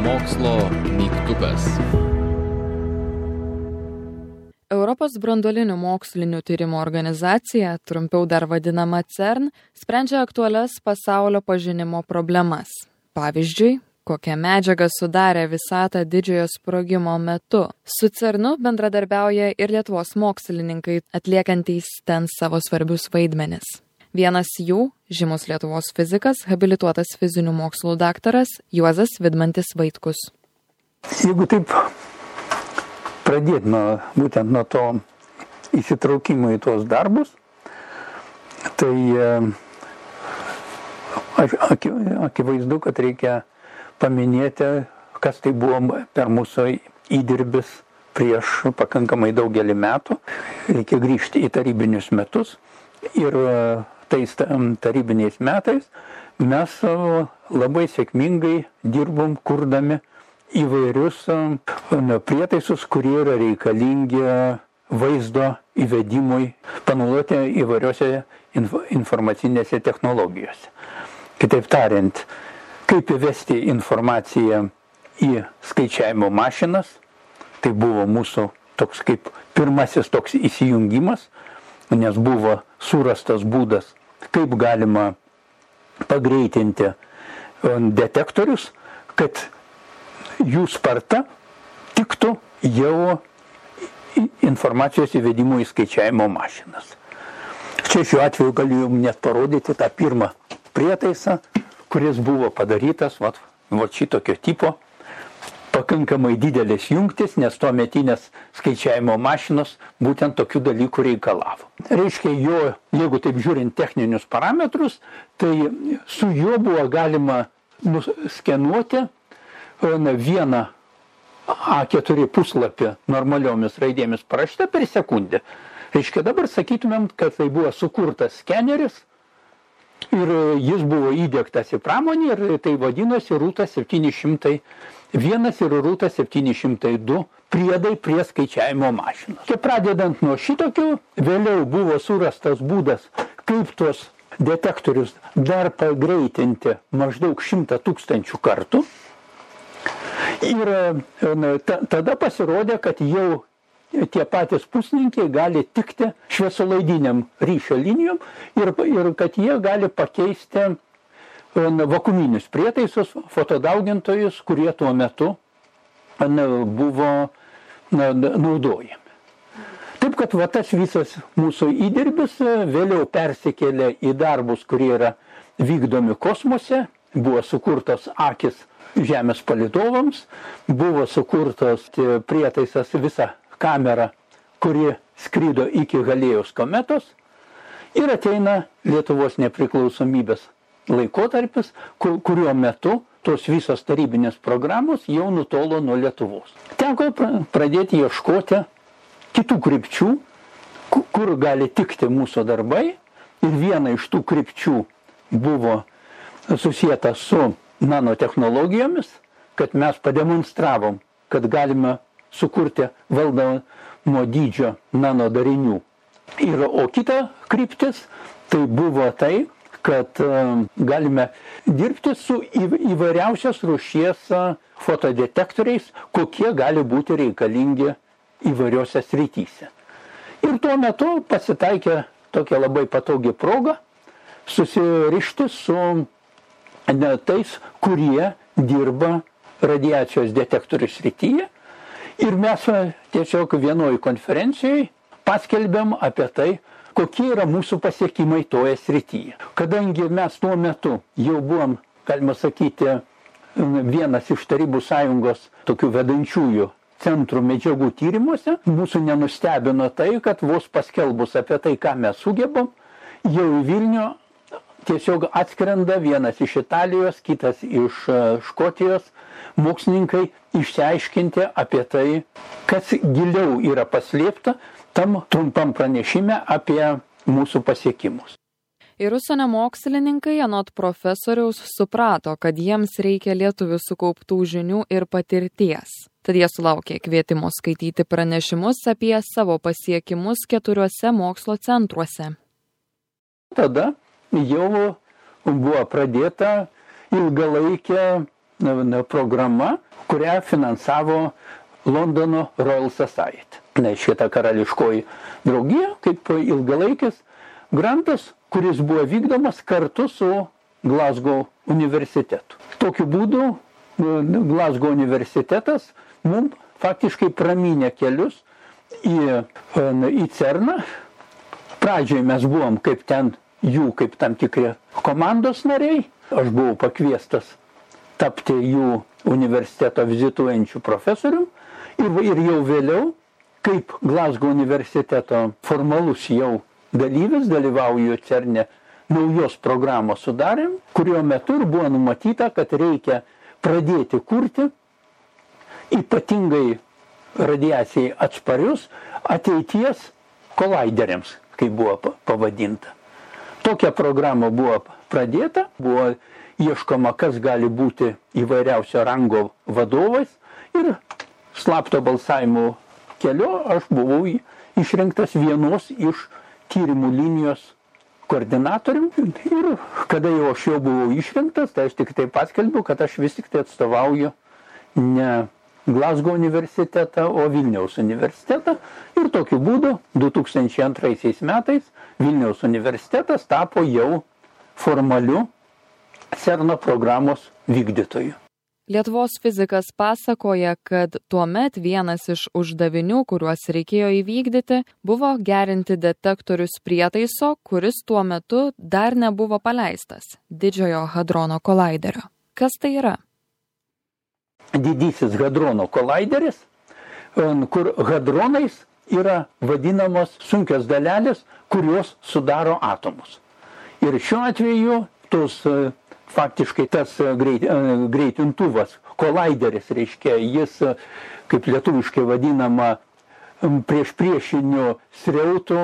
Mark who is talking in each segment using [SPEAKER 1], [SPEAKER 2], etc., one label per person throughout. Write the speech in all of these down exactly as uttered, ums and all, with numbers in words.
[SPEAKER 1] Mokslo mygtukas.
[SPEAKER 2] Europos branduolinių mokslinių tyrimų organizacija, trumpiau dar vadinama CERN, sprendžia aktualias pasaulio pažinimo problemas. Pavyzdžiui, kokią medžiagą sudarė visatą didžiojo sprogimo metu. Su CERNu bendradarbiauja ir Lietuvos mokslininkai, atliekantys ten savo svarbius vaidmenis. Vienas jų – žymus Lietuvos fizikas, habilituotas fizinių mokslų daktaras Juozas Vidmantis Vaitkus.
[SPEAKER 3] Jeigu taip pradėti nuo, būtent nuo to įsitraukimo į tuos darbus, tai akivaizdu, kad reikia paminėti, kas tai buvo per mūsų įdirbis prieš pakankamai daugelį metų. Reikia grįžti į tarybinius metus ir tais tarybiniais metais mes labai sėkmingai dirbom, kurdami įvairius prietaisus, kurie yra reikalingi vaizdo įvedimui, panaudoti įvairiose informacinėse technologijose. Kitaip tariant, kaip įvesti informaciją į skaičiavimo mašinas, tai buvo mūsų toks kaip pirmasis toks įsijungimas, nes buvo surastas būdas, kaip galima pagreitinti detektorius, kad jų sparta tiktų jau informacijos įvedimo į skaičiavimo mašinas. Čia šiuo atveju galiu jums net parodyti tą pirmą prietaisą, kuris buvo padarytas va, va šitokio tipo, pakankamai didelės jungtis, nes tuo metinės skaičiavimo mašinos būtent tokių dalykų reikalavo. Reiškia, jo, jeigu taip žiūrint techninius parametrus, tai su juo buvo galima nuskenuoti vieną A keturi puslapį normaliomis raidėmis parašyta per sekundę. Reiškia, dabar sakytumėm, kad tai buvo sukurtas skeneris ir jis buvo įdiegtas į pramonį ir tai vadinosi Rūta septyni šimtai vienas ir Rūta septyni šimtai du priedai prie skaičiavimo mašinos. Kai pradedant nuo šitokių, vėliau buvo surastas būdas, kaip tuos detektorius dar pagreitinti maždaug šimtą tūkstančių kartų. Ir ta, tada pasirodė, kad jau tie patys puslinkiai gali tikti šviesolaidiniam ryšio linijom ir, ir kad jie gali pakeisti vakuminius prietaisus, fotodaugintojus, kurie tuo metu buvo naudojami. Taip, kad va, tas visas mūsų įdirbis vėliau persikėlė į darbus, kurie yra vykdomi kosmose, buvo sukurtos akis Žemės palydovams, buvo sukurtos prietaisas visa kamera, kuri skrido iki Galėjos kometos ir ateina Lietuvos nepriklausomybės laikotarpis, kuriuo metu tos visos tarybinės programos jau nutolo nuo Lietuvos. Teko pradėti ieškoti kitų krypčių, kur gali tikti mūsų darbai, ir viena iš tų krypčių buvo susieta su nanotechnologijomis, kad mes pademonstravom, kad galime sukurti valdamo dydžio nanodarinių. Ir, o kita kryptis tai buvo tai, kad galime dirbti su įvairiausios rūšies fotodetektoriais, kokie gali būti reikalingi įvairiose srityse. Ir tuo metu pasitaikė tokia labai patogi proga susirišti su tais, kurie dirba radiacijos detektorių srityje. Ir mes tiesiog vienoj konferencijoj paskelbėm apie tai, kokie yra mūsų pasiekimai toje srityje. Kadangi mes tuo metu jau buvom, galima sakyti, vienas iš Tarybų Sąjungos tokių vedančiųjų centrų medžiagų tyrimuose, mūsų nenustebino tai, kad vos paskelbus apie tai, ką mes sugebam, jau į Vilnių tiesiog atskrenda vienas iš Italijos, kitas iš Škotijos mokslininkai išsiaiškinti apie tai, kas giliau yra paslėpta tam trumpam pranešime apie mūsų pasiekimus.
[SPEAKER 2] Ir užsienio mokslininkai, anot profesoriaus, suprato, kad jiems reikia lietuvių sukauptų žinių ir patirties. Tad jie sulaukė kvietimo skaityti pranešimus apie savo pasiekimus keturiuose mokslo centruose.
[SPEAKER 3] Tada jau buvo pradėta ilgalaikė programa, kurią finansavo Londono Royal Society. Na, šita karališkoji draugija kaip ilgalaikis grantas, kuris buvo vykdomas kartu su Glasgow universitetu. Tokiu būdu Glasgow universitetas mums faktiškai pramynė kelius į, į CERNą. Pradžiai mes buvom kaip ten jų, kaip tam tikri komandos nariai. Aš buvau pakviestas tapti jų universiteto vizituojančių profesorium. Ir, ir jau vėliau, kaip Glasgow universiteto formalus jau dalyvis, dalyvauju CERNe naujos programos sudarėm, kurio metu ir buvo numatyta, kad reikia pradėti kurti ypatingai radiacijai atsparius ateities kolaideriams, kaip buvo pavadinta. Tokia programa buvo pradėta, buvo ieškoma, kas gali būti įvairiausio rango vadovais ir slapto balsavimo keliu aš buvau išrinktas vienos iš tyrimų linijos koordinatorium. Ir kada jau aš jau buvau išrinktas, tai aš tik tai paskelbiu, kad aš vis tik tai atstovauju ne Glasgow universitetą, o Vilniaus universitetą. Ir tokiu būdu du tūkstančiai antraisiais metais Vilniaus universitetas tapo jau formaliu CERNo programos vykdytoju.
[SPEAKER 2] Lietuvos fizikas pasakoja, kad tuomet vienas iš uždavinių, kuriuos reikėjo įvykdyti, buvo gerinti detektorius prietaiso, kuris tuo metu dar nebuvo paleistas – Didžiojo hadrono kolaiderio. Kas tai yra?
[SPEAKER 3] Didysis hadrono kolaideris, kur hadronais yra vadinamos sunkios dalelės, kurios sudaro atomus. Ir šiuo atveju tos faktiškai tas greit, greitintuvas, kolaideris, reiškia, jis, kaip lietuviškai vadinama, prieš priešinio srauto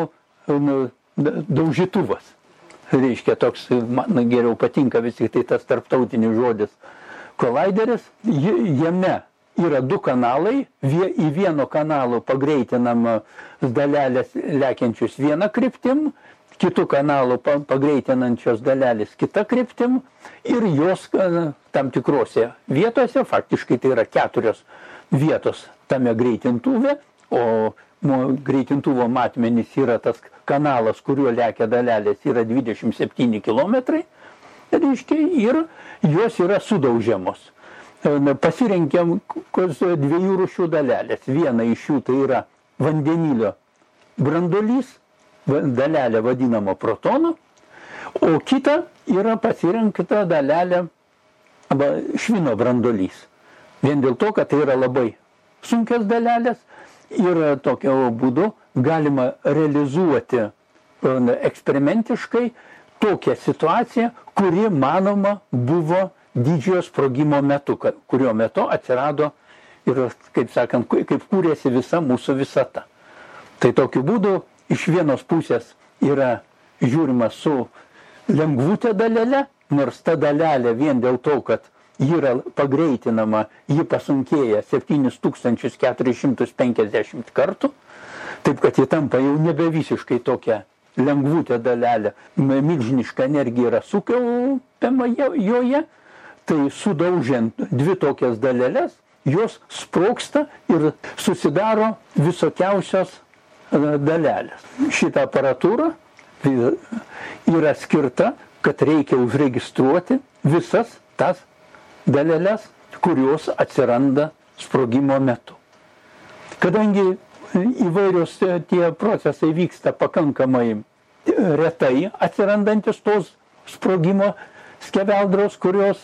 [SPEAKER 3] daužytuvas. Reiškia, toks, man geriau patinka vis tik tai tas tarptautinis žodis kolaideris. Jame yra du kanalai, į vieno kanalo pagreitinama dalelės lekiančius vieną kryptim, kitų kanalų pagreitinančios dalelės kita kryptim ir jos tam tikrose vietose, faktiškai tai yra keturios vietos tame greitintuve, o greitintuvo matmenys yra tas kanalas, kuriuo lekia dalelės, yra dvidešimt septyni kilometrai, reiškia, ir jos yra sudaužiamos. Pasirinkiam dviejų rūšių dalelės. Viena iš jų tai yra vandenilio branduolys, dalelė vadinama protonu, o kita yra pasirinkta dalelė švino branduolys. Vien dėl to, kad tai yra labai sunkios dalelės ir tokiu būdu galima realizuoti eksperimentiškai tokią situaciją, kuri, manoma, buvo didžiojo sprogimo metu, kurio metu atsirado ir, kaip sakant, kaip kūrėsi visa mūsų visata. Tai tokiu būdu iš vienos pusės yra žiūrima su lengvutė dalelė, nors ta dalelė vien dėl to, kad ji yra pagreitinama, ji pasunkėja septynis tūkstančius keturis šimtus penkiasdešimt kartų, taip kad ji tampa jau nebe visiškai tokia lengvutė dalelė, milžiniška energija yra sukaupiama joje, tai sudaužiant dvi tokias dalelės, jos sprogsta ir susidaro visokiausios dalelės. Šitą aparatūrą yra skirta, kad reikia užregistruoti visas tas dalelės, kurios atsiranda sprogimo metu. Kadangi įvairios tie procesai vyksta pakankamai retai atsirandantis tos sprogimo skeveldros, kurios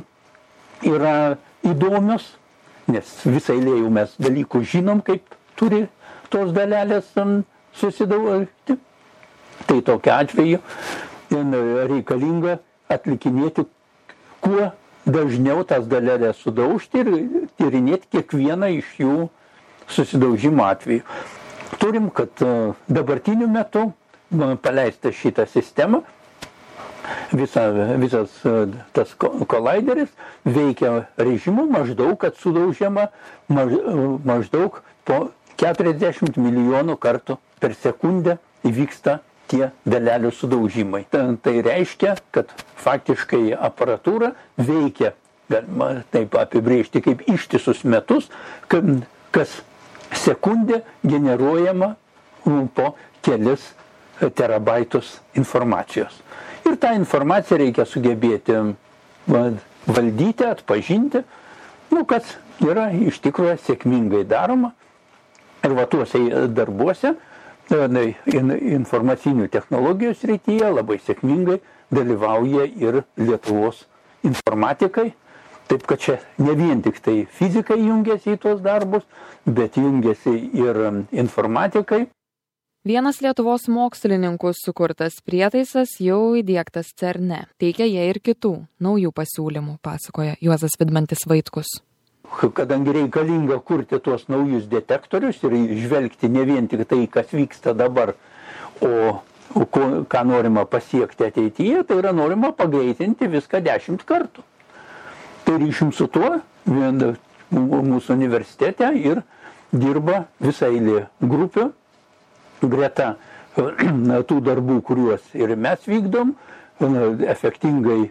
[SPEAKER 3] yra įdomios, nes visai lėjų mes dalykų žinom, kaip turi tos dalelės susidaužti. Tai tokiu atveju reikalinga atlikinėti kuo dažniau tas dalelės sudaužti ir tyrinėti kiekvieną iš jų susidaužimo atveju. Turim, kad dabartiniu metu paleista šitą sistemą, Visa, visas tas kolaideris veikia režimu maždaug, kad sudaužiama maž, maždaug po keturiasdešimt milijonų kartų per sekundę įvyksta tie dalelių sudaužimai. Tai reiškia, kad faktiškai aparatūra veikia galima taip apibrėžti kaip ištisus metus, kas sekundę generuojama po kelis terabaitus informacijos. Ir tą informaciją reikia sugebėti valdyti, atpažinti, nu, kas yra iš tikrųjų sėkmingai daroma. Ir va tuose darbuose informacinių technologijų srityje labai sėkmingai dalyvauja ir Lietuvos informatikai. Taip, kad čia ne vien tik tai fizikai jungiasi į tuos darbus, bet jungiasi ir informatikai.
[SPEAKER 2] Vienas Lietuvos mokslininkų sukurtas prietaisas jau įdiegtas cerne. Teikia jie ir kitų naujų pasiūlymų, pasakoja Juozas Vidmantis Vaitkus.
[SPEAKER 3] Kadangi reikalinga kurti tuos naujus detektorius ir žvelgti ne vien tik tai, kas vyksta dabar, o ko, ką norima pasiekti ateityje, tai yra norima pagreitinti viską dešimt kartų. Tai ryšim su tuo mūsų universitete ir dirba visai eilė grupių. Greta tų darbų, kuriuos ir mes vykdom, efektingai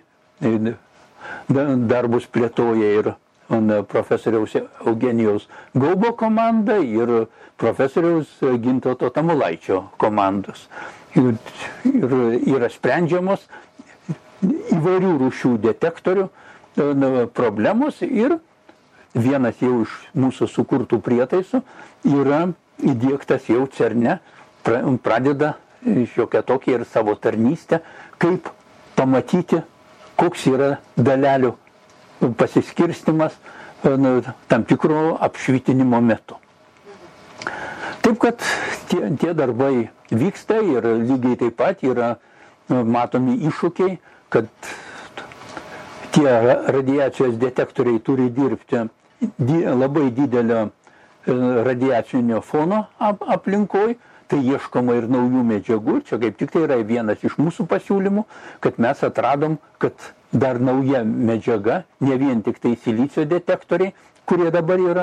[SPEAKER 3] darbus plėtoja ir profesoriaus Eugenijaus Gaubo komanda ir profesoriaus Gintauto Tamulaičio komandos. Ir, ir yra sprendžiamos įvairių rūšių detektorių problemos ir vienas jau iš mūsų sukurtų prietaisų yra įdiegtas jau cerne, pradeda šiokią tokią ir savo tarnystę, kaip pamatyti, koks yra dalelių pasiskirstimas tam tikro apšvitinimo metu. Taip, kad tie, tie darbai vyksta ir lygiai taip pat yra matomi iššūkiai, kad tie radiacijos detektoriai turi dirbti labai didelio radiacinio fono aplinkoj, tai ieškoma ir naujų medžiagų. Čia kaip tik tai yra vienas iš mūsų pasiūlymų, kad mes atradom, kad dar nauja medžiaga, ne vien tik tai silicio detektoriai, kurie dabar yra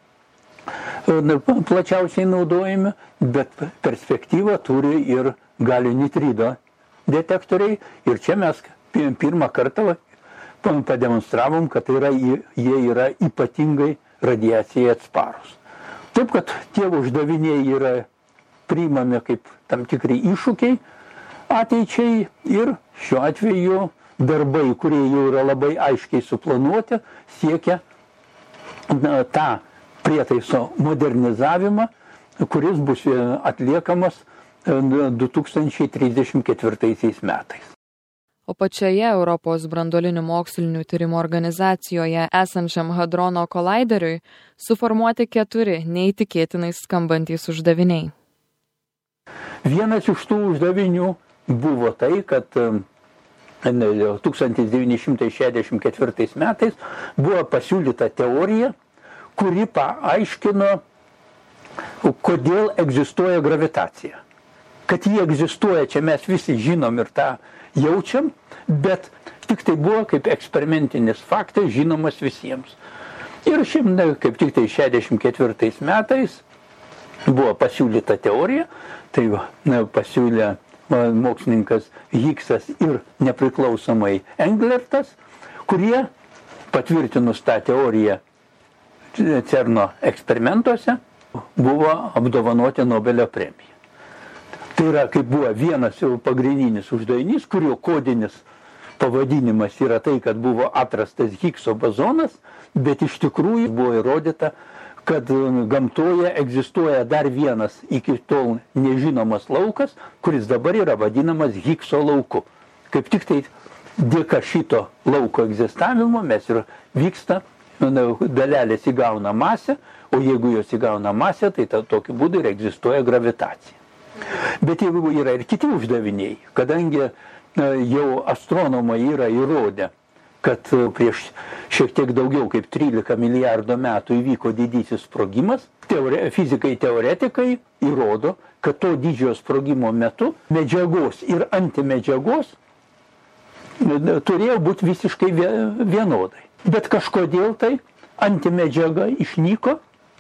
[SPEAKER 3] plačiausiai naudojami, bet perspektyvą turi ir galio nitrido detektoriai. Ir čia mes pirmą kartą pademonstravom, kad yra, jie yra ypatingai radiacijai atsparūs. Taip, kad tie uždaviniai yra priimami kaip tam tikri iššūkiai ateičiai ir šiuo atveju darbai, kurie jau yra labai aiškiai suplanuoti, siekia na, tą prietaiso modernizavimą, kuris bus atliekamas du tūkstančiai trisdešimt ketvirtaisiais metais.
[SPEAKER 2] O pačioje Europos branduolinių mokslinių tyrimų organizacijoje esančiam Hadrono kolaideriui suformuoti keturi neįtikėtinai skambantys uždaviniai.
[SPEAKER 3] Vienas iš tų uždavinių buvo tai, kad tūkstantis devyni šimtai šešiasdešimt ketvirtais metais buvo pasiūlyta teorija, kuri paaiškino, kodėl egzistuoja gravitacija. Kad ji egzistuoja, čia mes visi žinom ir tą jaučiam, bet tik tai buvo kaip eksperimentinis faktas žinomas visiems. Ir šiandien, kaip tik tai šešiasdešimt ketvirtais metais buvo pasiūlyta teorija, tai na, pasiūlė mokslininkas Higgsas ir nepriklausomai Englertas, kurie patvirtinus tą teoriją CERNo eksperimentuose buvo apdovanoti Nobelio premiją. Tai yra, kaip buvo vienas jau pagrindinis uždavinys, kurio kodinis pavadinimas yra tai, kad buvo atrastas Higgso bozonas, bet iš tikrųjų buvo įrodyta, kad gamtoje egzistuoja dar vienas iki tol nežinomas laukas, kuris dabar yra vadinamas Higgso lauku. Kaip tik tai dėka šito lauko egzistavimo mes ir vyksta, dalelės įgauna masę, o jeigu jos įgauna masę, tai ta, tokiu būdu ir egzistuoja gravitacija. Bet jeigu yra ir kiti uždaviniai, kadangi jau astronomai yra įrodę, kad prieš šiek tiek daugiau kaip trylika milijardų metų įvyko didysis sprogimas, teore, fizikai teoretikai įrodo, kad to didžiojo sprogimo metu medžiagos ir antimedžiagos turėjo būti visiškai vienodai. Bet kažkodėl tai antimedžiaga išnyko,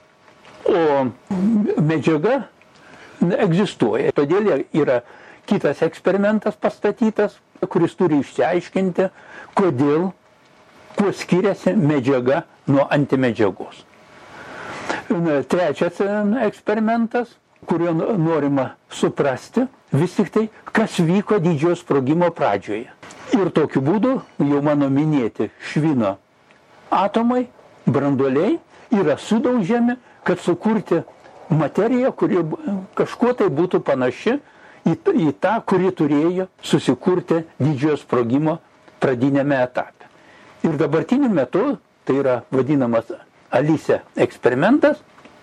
[SPEAKER 3] o medžiaga egzistuoja. Todėl yra kitas eksperimentas pastatytas, kuris turi išsiaiškinti, kodėl kuo skiriasi medžiaga nuo antimedžiagos. Trečias eksperimentas, kurio norima suprasti, vis tik tai, kas vyko didžiojo sprogimo pradžioje. Ir tokiu būdu jau mano minėti švino atomai, branduoliai yra sudaužiami, kad sukurti materiją, kuri kažkuo tai būtų panaši į, į tą, kuri turėjo susikurti didžiojo sprogimo pradinėme etape. Ir dabartiniu metu, tai yra vadinamas ALICE eksperimentas,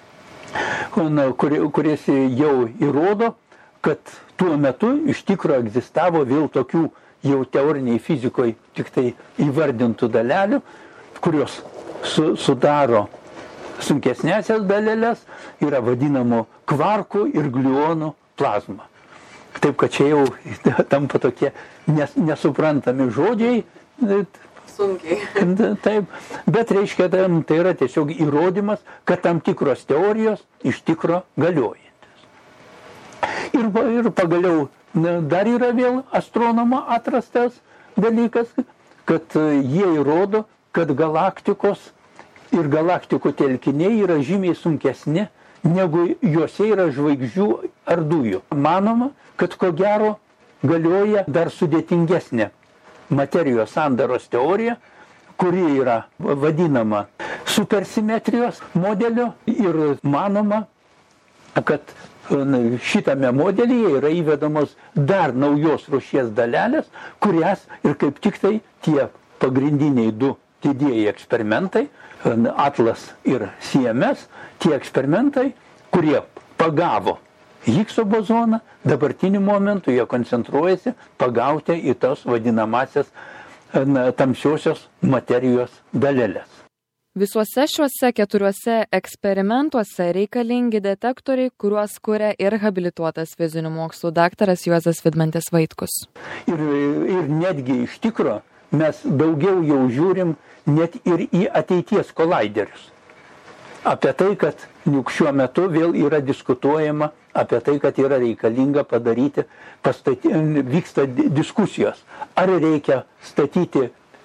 [SPEAKER 3] kuris jau įrodo, kad tuo metu iš tikrųjų egzistavo vėl tokių jau teoriniai fizikoje tik tai įvardintų dalelių, kurios su, sudaro sunkesnėsias dalelės, yra vadinamų kvarkų ir gliuonų plazma. Taip, kad čia jau tampa tokie nes, nesuprantami žodžiai.
[SPEAKER 2] Sunkiai.
[SPEAKER 3] Taip, bet reiškia, tai yra tiesiog įrodymas, kad tam tikros teorijos iš tikro galiojantis. Ir, ir pagaliau dar yra vėl astronomo atrastas dalykas, kad jie įrodo, kad galaktikos ir galaktikų telkiniai yra žymiai sunkesni, negu juose yra žvaigždžių ar dujų. Manoma, kad ko gero galioja dar sudėtingesnė materijos sandaros teorija, kuri yra vadinama supersimetrijos modeliu ir manoma, kad šitame modelyje yra įvedamos dar naujos rūšies dalelės, kurias ir kaip tik tai tie pagrindiniai du didieji eksperimentai, Atlas ir C M S, tie eksperimentai, kurie pagavo Higgso bozoną, dabartiniu momentu jie koncentruojasi pagauti į tos vadinamasias tamsiosios materijos dalelės.
[SPEAKER 2] Visuose šiuose keturiuose eksperimentuose reikalingi detektoriai, kuriuos kuria ir habilituotas fizinių mokslų daktaras Juozas Vidmantas Vaitkus.
[SPEAKER 3] Ir, ir netgi iš tikro mes daugiau jau žiūrim net ir į ateities kolaiderius. Apie tai, kad juk šiuo metu vėl yra diskutuojama apie tai, kad yra reikalinga padaryti, pastaty, vyksta diskusijos. Ar reikia statyti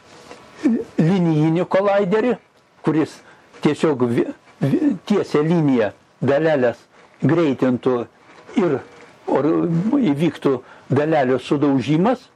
[SPEAKER 3] linijinį kolaiderį, kuris tiesiog tiesia liniją dalelės greitintų ir įvyktų dalelio sudaužimas,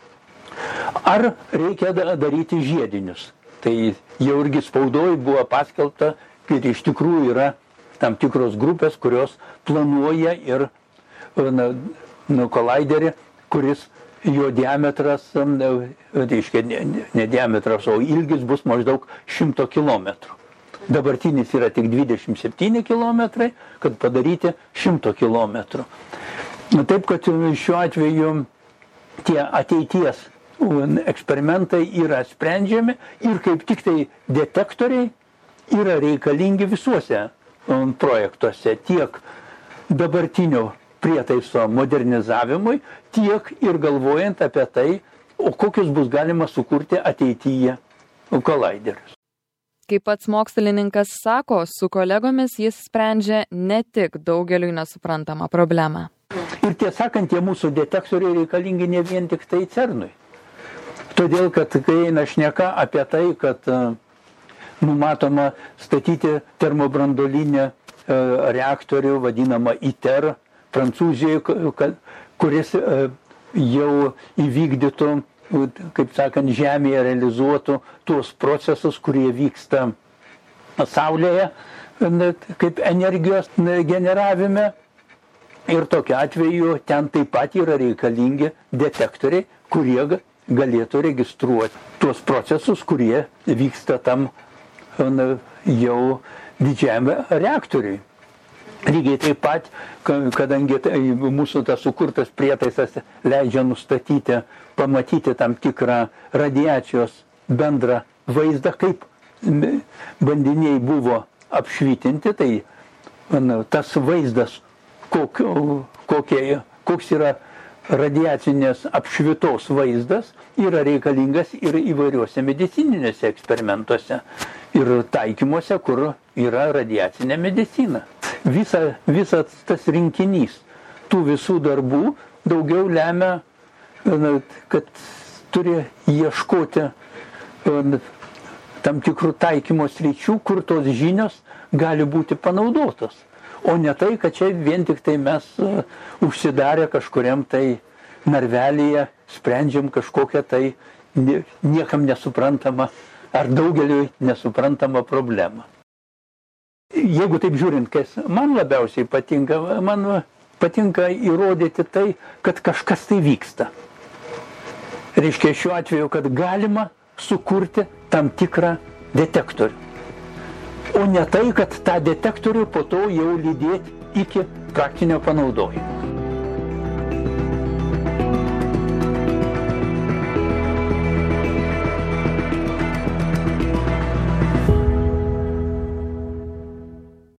[SPEAKER 3] ar reikia daryti žiedinius. Tai jau irgi spaudoj buvo paskelbta, kad iš tikrųjų yra tam tikros grupės, kurios planuoja ir na, na, kolaiderį, kuris jo diametras, reiškia, ne, ne diametras, o ilgis bus maždaug šimto kilometrų. Dabartinis yra tik dvidešimt septyni kilometrai, kad padaryti šimto kilometrų. Taip, kad šiuo atveju tie ateities eksperimentai yra sprendžiami ir kaip tik tai detektoriai yra reikalingi visuose projektuose, tiek dabartinio prietaiso modernizavimui, tiek ir galvojant apie tai, o kokius bus galima sukurti ateityje kolaiderius.
[SPEAKER 2] Kaip pats mokslininkas sako, su kolegomis jis sprendžia ne tik daugeliui nesuprantamą problemą.
[SPEAKER 3] Ir tiesąkant, tie mūsų detektoriai reikalingi ne vien tik tai cernui. Todėl, kad kai eina šneka apie tai, kad numatoma statyti termobranduolinį reaktorių, vadinamą ITER, Prancūzijoje, kuris jau įvykdytų, kaip sakant, Žemėje realizuotų tuos procesus, kurie vyksta Saulėje, kaip energijos generavime. Ir tokiu atveju ten taip pat yra reikalingi detektoriai, kurie galėtų registruoti tuos procesus, kurie vyksta tam jau didžiame reaktoriui. Lygiai taip pat, kadangi mūsų tas sukurtas prietaisas leidžia nustatyti, pamatyti tam tikrą radiacijos bendrą vaizdą, kaip bandiniai buvo apšvitinti, tai tas vaizdas, kokio, kokie, koks yra radiacinės apšvitos vaizdas, yra reikalingas ir įvairiuose medicininėse eksperimentuose ir taikymuose, kur yra radiacinė medicina. Visa, visas tas rinkinys tų visų darbų daugiau lemia, kad turi ieškoti tam tikrų taikymo sričių, kur tos žinios gali būti panaudotos. O ne tai, kad čia vien tik tai mes užsidarę kažkuriam tai narvelyje sprendžiam kažkokią tai niekam nesuprantamą ar daugeliui nesuprantamą problemą. Jeigu taip žiūrint, kas man labiausiai patinka, man patinka įrodyti tai, kad kažkas tai vyksta. Reiškia šiuo atveju, kad galima sukurti tam tikrą detektorių. O ne tai, kad tą detektorių po to jau lydėti iki praktinio panaudojimo.